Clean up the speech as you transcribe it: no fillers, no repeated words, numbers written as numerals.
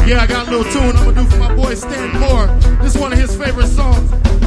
Yeah, I got a little tune I'm gonna do for my boy Stan Moore. This is one of his favorite songs.